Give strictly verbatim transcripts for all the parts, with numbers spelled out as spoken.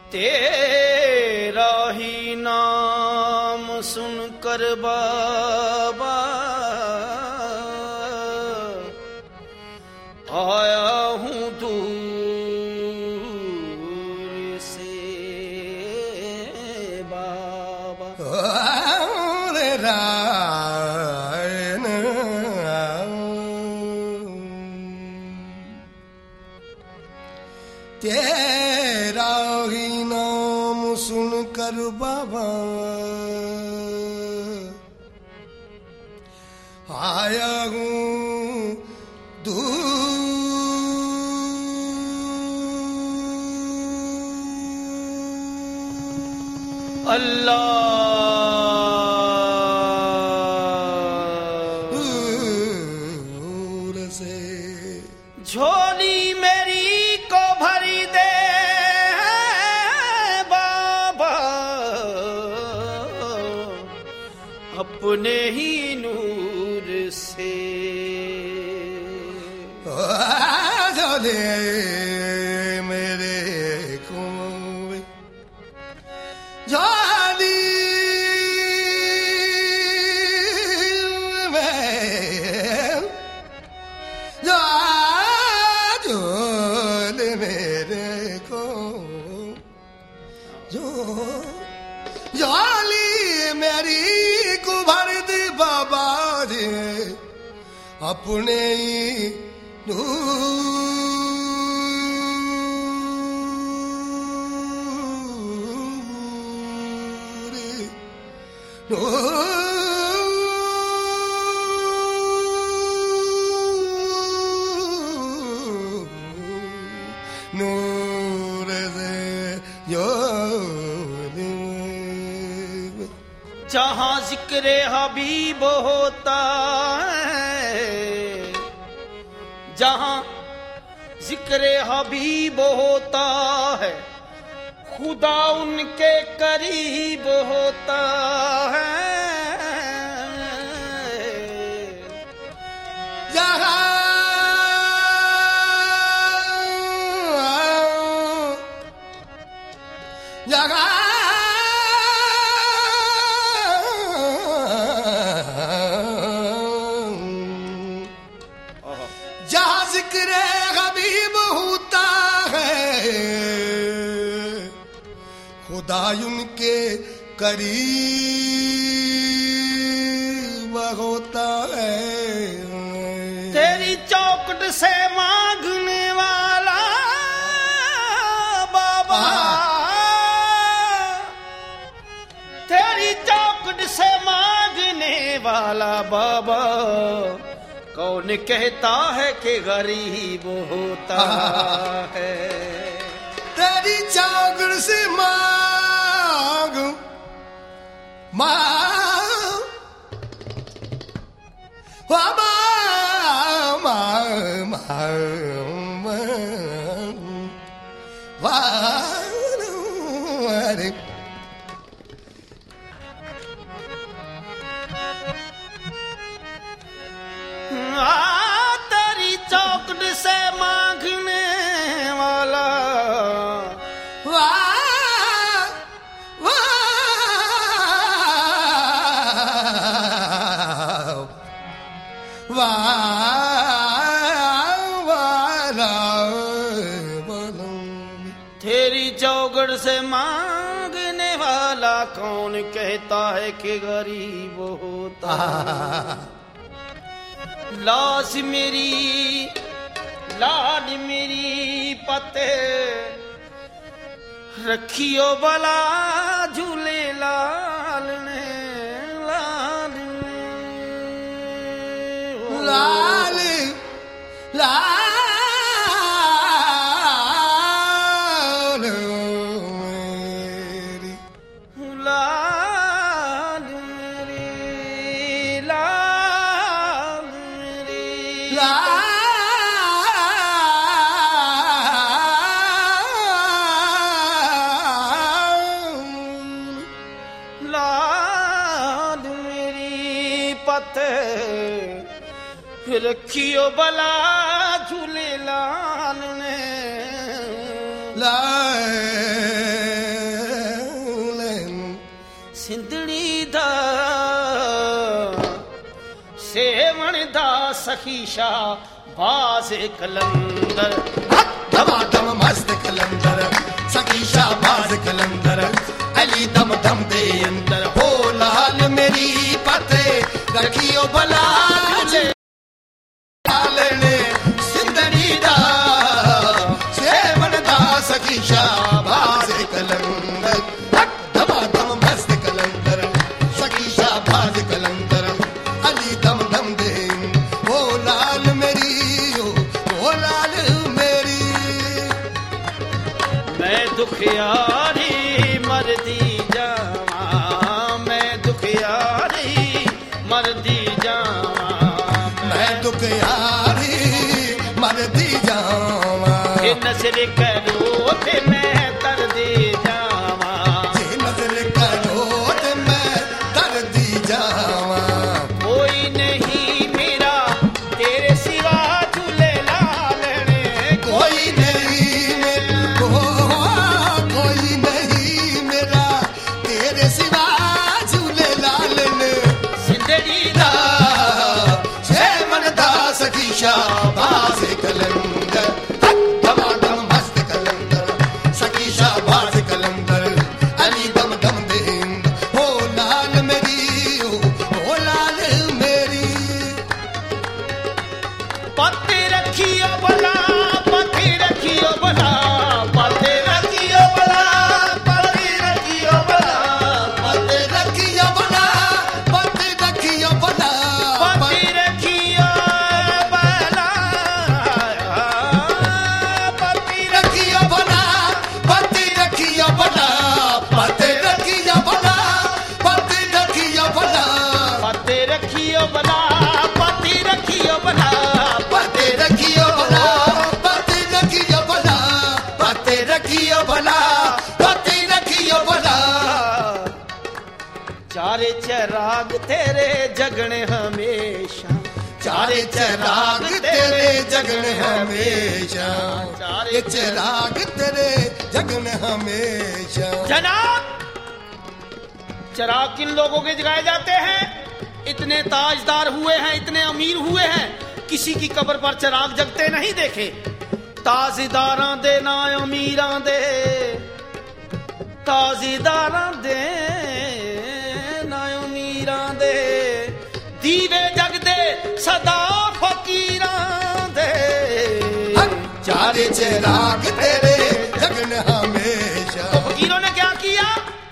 तेरा ही नाम सुनकर बाबा आया हूँ दूर से बाबा। तेरा ही नाम सुनकर बाबा आया हूँ दूर अल्लाह से। झोली मेरी को भरी दे बाबा अपने ही नूर से। झोली मेरे को झोली झोली मेरी को भर दे बाबा जी अपने ही नूर नूर से जो जहाँ जिक्र हबीब होता है, जहाँ जिक्र हबीब होता है खुदा उनके करीब होता है। जहाँ जहाँ जहाँ जिक्र हबीब होता है खुदा उनके करीब होता है। तेरी चौखट से मांगने वाला बाबा, तेरी चौखट से मांगने वाला बाबा कौन कहता है कि गरीब होता है। तेरी चौखट से मांग मांग बाबा मांग मांग मांग तेरी चौखट से मांगने वाला वाह वाह वाह तेरी चौखट से मांगने वाला कौन कहता है कि गरीब होता है। लाश मेरी लाड मेरी पते रखियो बला झूले लाल ने लाल लाल लाल मेरी लाल मेरी लाल मेरी लाल लाल मेरी पते रखियो बला झूले लाल ने लाल सखी शाह बाज कलंदर धमाधम मस्त कलंदर सखी शाहबाज कलंदर अली दम दम दे अंदर हो लाल मेरी पते रखियो भला लालने सिंदड़ी दा सेवन दा सखी शाहबाज कलंदर धमाधम मस्त कलंदर सखी शाहबाज कलंदर अली दम दम दे हो लाल मेरी हो लाल मेरी मैं दुखियारी मरदी जावा मैं दुखियारी मरदी जावा मैं दुखियारी मरदी जावा ये नजर करो ते मैं तरदी जावा जे नजर करो ते मैं दर्दी जावा कोई नहीं मेरा तेरे सिवा झूले लालने कोई नहीं मेरा कोई नहीं मेरा तेरे सिवा झूले लालने सिंदड़ी दा छे मन दा सखी शाहबाज कलंदर धमाधम मस्त कलंदर सखी शाहबाज कलंदर अली दम दम दे हो लाल मेरी हो लाल मेरी पत्ते रखियो भला पत्ते रखियो भला पत्ते रखियो भला पत्ते रखियो भला पते रखियो बना पते रखियो बना पत्ते रखियो भला पत्ते रखियो बना पते रखियो बना पते रखियो बना पते रखियो बना पत्ते रखियो भला पत्ते रखियो भला पते रखियो बना पते रखियो बना पते रखियो बना पते रखियो बना चारे चराग तेरे जगने हमेशा चारे चिराग तेरे जगन हमेशा चारे चिराग तेरे जगन हमेशा जनाब चराग किन लोगों के जगाए जाते हैं? इतने ताजदार हुए हैं, इतने अमीर हुए हैं, किसी की कब्र पर चराग जगते नहीं देखे। ताजीदारां दे ना अमीरां दे ताजीदारां दे ना अमीरां दे दीवे जगदे सदा फकीरां दे चारे चिराग तेरे जगन हमेशा तो फकीरों ने क्या किया?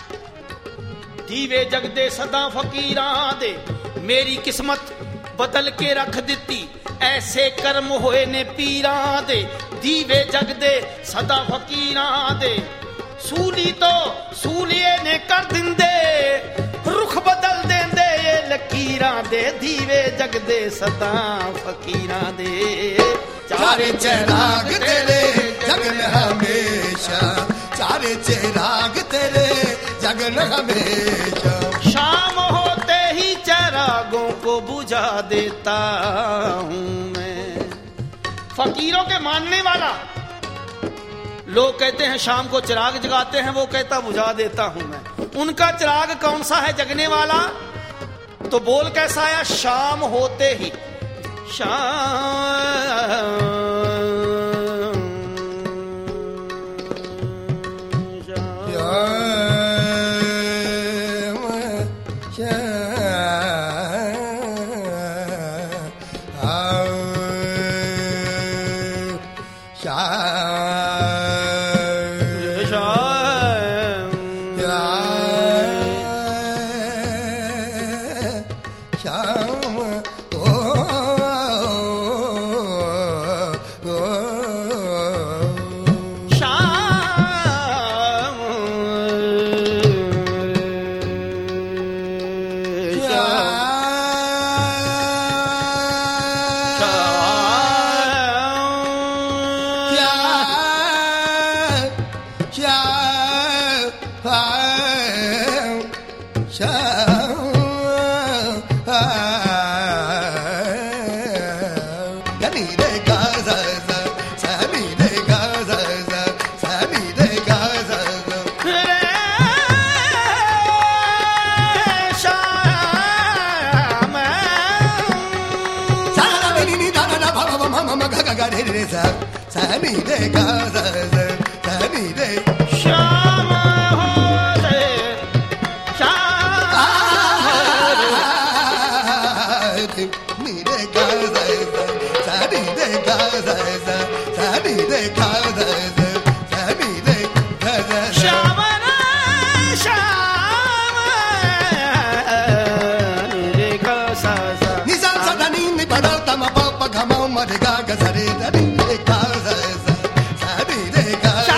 दीवे जगदे सदा फकीरां दे मेरी किस्मत बदल के रख दिती ऐसे कर्म होए ने पीरां दे दीवे जगदे सदा फकीरां दे सूली तो सूलिए ने कर दिंदे रुख बदल देंदे ये लकीरां दे दीवे जगदे सदा फकीरां दे चारे चिराग तेरे जगन हमेशा चारे चिराग तेरे जगन हमेशा शाम होते ही चिरागों को बुझा देता हूँ मैं। फकीरों के मानने वाला लोग कहते हैं शाम को चिराग जगाते हैं, वो कहता बुझा देता हूं मैं। उनका चिराग कौन सा है जगने वाला? तो बोल कैसा आया? शाम होते ही रे सा सा नी रे गा सा सा सा नी रे शाम होते शाम होते नी रे गा सा सा नी रे गा सा सा नी रे गा सा सा नी रे गा सा शाम शाम रे गा सा सा नी सा सा नी नी पदा तम प प ग म म रे गा ग सा रे नी रे गा सा सा सा नी रे गा सा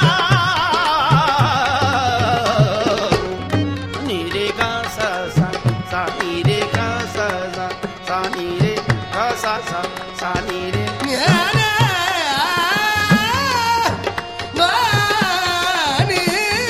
नी रे गा सा सा सा नी रे गा सा सा सा नी रे गा सा सा सा नी रे नी रे वा नी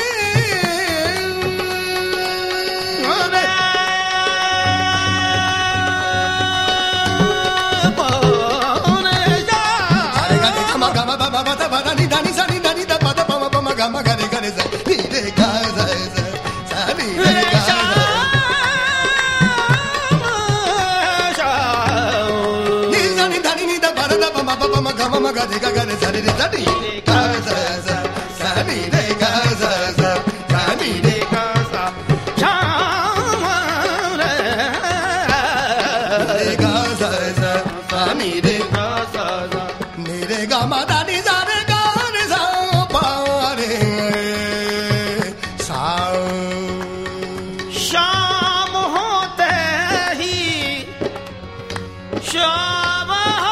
शाम होते ही शाम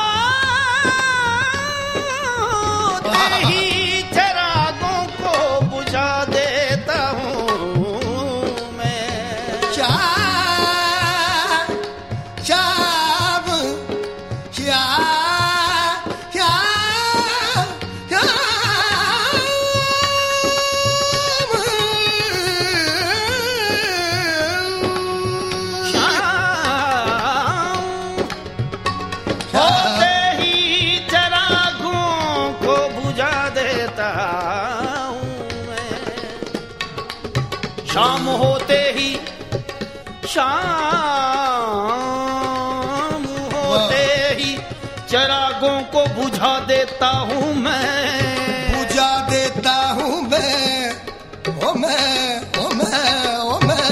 होते ही चिरागों को बुझा देता हूँ मैं शाम शाम शाम होते ही शाम होते ही चिरागों को बुझा देता हूँ मैं बुझा देता हूँ मैं ओ मैं ओ मैं ओ मैं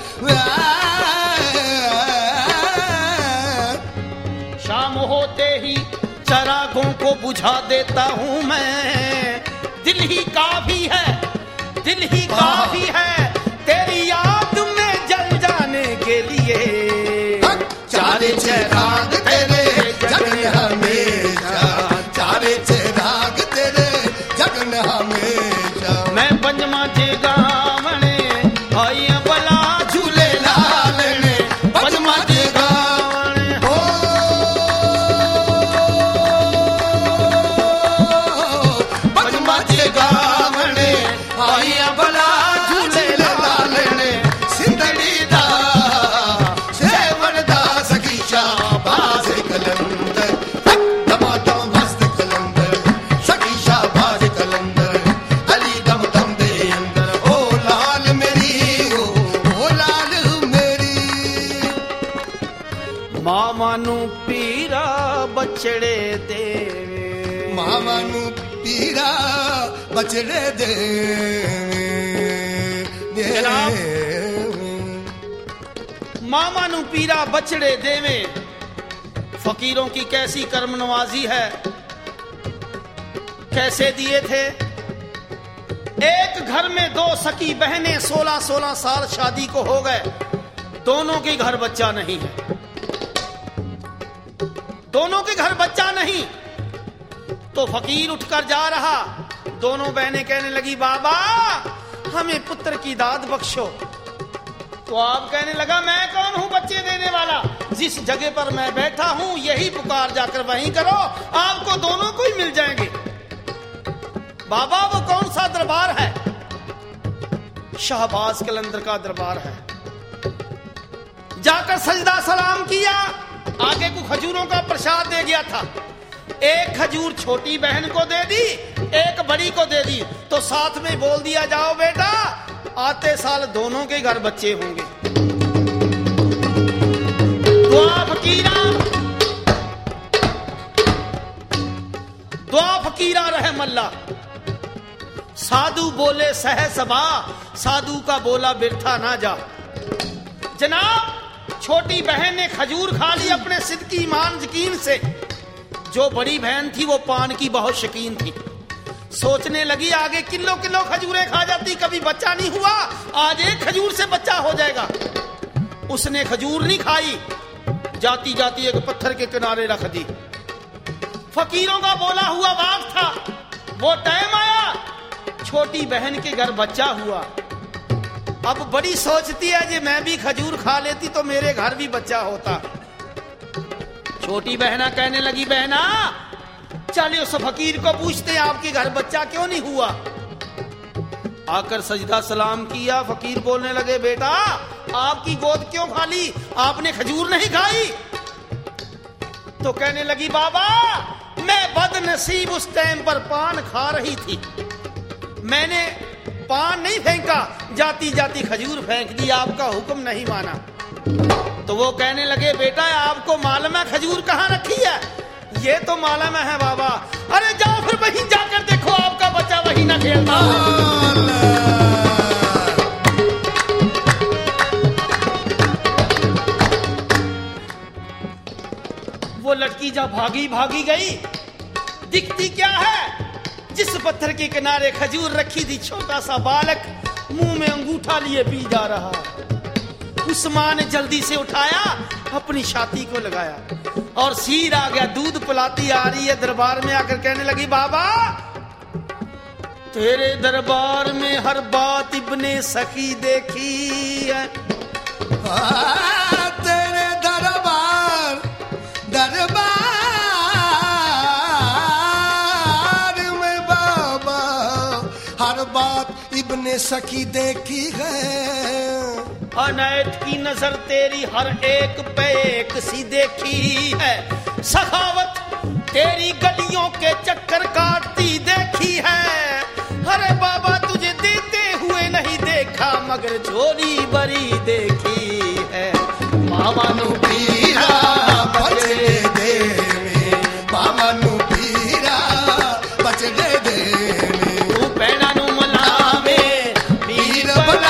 शाम होते ही चिरागों को बुझा देता हूँ मैं दिल ही काफी है दिल ही काफी है तेरी याद में जल जाने के लिए चारे चिराग तेरे जगन हमेशा चारे चिराग तेरे जगन हमेशा मैं पंजमा जे गावने आई बला झूले लाल ने पंजमा जे गावने हो पंजमा जे गावने आई बला मामानू पीरा बछड़े देवे मामानू पीरा बछड़े देवे मामानू पीरा बछड़े देवे फकीरों की कैसी कर्म नवाजी है कैसे दिए थे एक घर में दो सकी बहनें सोलह सोलह साल शादी को हो गए दोनों के घर बच्चा नहीं है दोनों के घर बच्चा नहीं तो फकीर उठकर जा रहा दोनों बहनें कहने लगी बाबा हमें पुत्र की दाद बख्शो तो आप कहने लगा मैं कौन हूं बच्चे देने वाला जिस जगह पर मैं बैठा हूं यही पुकार जाकर वहीं करो आपको दोनों को ही मिल जाएंगे बाबा वो कौन सा दरबार है शाहबाज कलंदर का दरबार है जाकर सजदा सलाम किया आगे को खजूरों का प्रसाद दे गया था एक खजूर छोटी बहन को दे दी एक बड़ी को दे दी तो साथ में बोल दिया जाओ बेटा आते साल दोनों के घर बच्चे होंगे दुआ फकीरा दुआ फकीरा रहे मल्ला। साधु बोले सह सबा, साधु का बोला बिरथा ना जा। जनाब छोटी बहन ने खजूर खा ली अपने सिद्ध की ईमान यकीन से। जो बड़ी बहन थी वो पान की बहुत शकीन थी। सोचने लगी आगे किलो किलो खजूरें खा जाती, कभी बच्चा नहीं हुआ, आज एक खजूर से बच्चा हो जाएगा। उसने खजूर नहीं खाई, जाती जाती एक पत्थर के किनारे रख दी। फकीरों का बोला हुआ वक्त था, वो टाइम आया, छोटी बहन के घर बच्चा हुआ। अब बड़ी सोचती है कि मैं भी खजूर खा लेती तो मेरे घर भी बच्चा होता। छोटी बहना कहने लगी, बहना चलिए उस फकीर को पूछते हैं आपके घर बच्चा क्यों नहीं हुआ। आकर सजदा सलाम किया। फकीर बोलने लगे, बेटा आपकी गोद क्यों खाली, आपने खजूर नहीं खाई। तो कहने लगी, बाबा मैं बदनसीब उस टाइम पर पान खा रही थी, मैंने पान नहीं फेंका, जाती जाती खजूर फेंक दी, आपका हुक्म नहीं माना। तो वो कहने लगे, बेटा आपको मालूम है खजूर कहाँ रखी है। ये तो मालूम है बाबा। अरे जाओ फिर वहीं जाकर देखो आपका बच्चा वहीं ना खेलता है। वो लड़की जब भागी भागी गई, दिखती क्या है, जिस पत्थर के किनारे खजूर रखी थी छोटा सा बालक मुंह में अंगूठा लिए पी जा रहा। उस मां ने जल्दी से उठाया, अपनी छाती को लगाया और सीर आ गया, दूध पिलाती आ रही है। दरबार में आकर कहने लगी, बाबा तेरे दरबार में हर बात इब्ने सखी देखी है। आ, तेरे दरबार दरबार में बाबा हर बात इब्ने सखी देखी है। अनैत की नजर तेरी हर एक पे एक सी देखी है। सखावत तेरी गलियों के चक्कर काटती देखी है। अरे बाबा तुझे देते हुए नहीं देखा, मगर झोली बरी देखी है। मामा नु पीरा बचड़े दे में, मामा नु पीरा बचड़े दे में, तू पैना नु मलावे पीर बला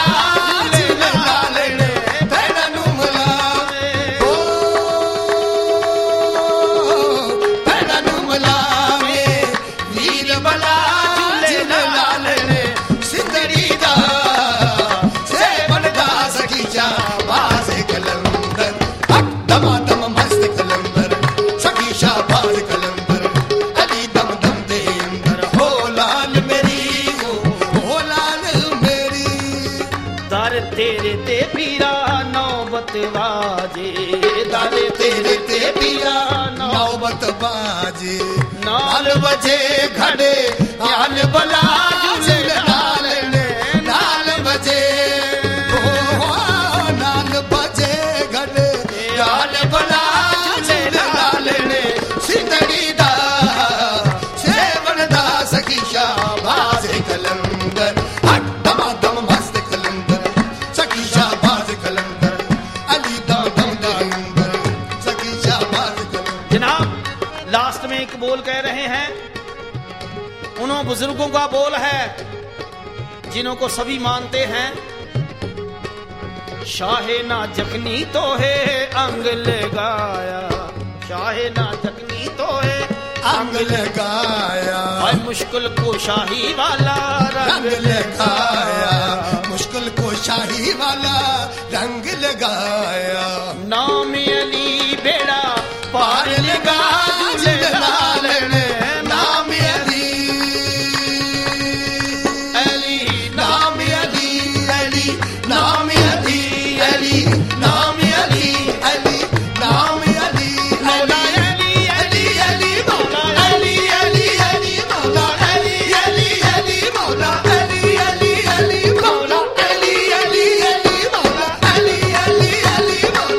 तेरे ते पीरा नौबत बाजे, दारे तेरे ते पीरा नौबत बाजे। नाल बजे घड़े नाल बला नाल नाल बजे, नाल बजे घड़े नाल बला नाल सिंदड़ी दा सेवन दा सखी शाबाश कलंदर। एक बोल कह रहे हैं, उन्हों बुजुर्गों का बोल है जिन्हों को सभी मानते हैं। शाहे ना जखनी तो है अंग लगाया, शाहे ना जखनी तो है अंग लगाया, मुश्किल को शाही वाला रंग लगाया, मुश्किल को शाही वाला रंग लगाया। नाम अली बेड़ा पार लगा नाम अली अली नाम अली अली नाम अली अली नाम अली अली नाम अली मौला अली अली अली मौला अली अली अली मौला अली अली अली मौला अली अली अली मौला अली अली अली मौला अली अली अली मौला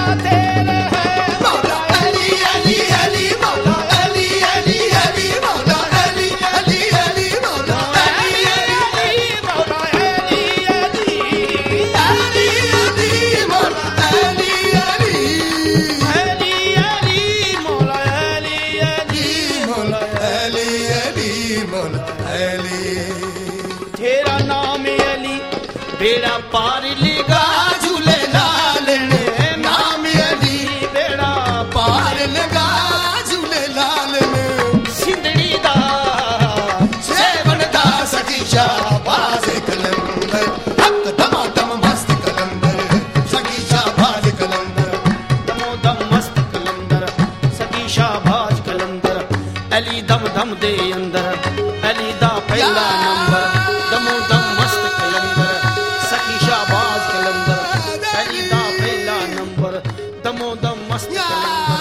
तेरे है मौला अली अली अली मौला अली अली अली मौला अली अली अली मौला अली अली मौला अली अली अली अली मौला अली अली अली अली मौला अली अली मौला अली अली मौला अली तेरा नाम अली बेड़ा पार लेगा झूले लाल ने नाम अली बेड़ा पार लगा झूले लाल ने सिंधड़ी दा सेवन दा सखी शाहबाज कलंदर हक दमादम मस्त कलंदर सखी शाहबाज कलंदर दमो दम मस्त कलंदर सगी शाहबाज कलंदर अली दम दम दे अंदर अली दा पहला नंबर दमो दम मस्त कलंदर सगी शाहबाज कलंदर अली दा पहला नंबर दमो दम मस्त कलंदर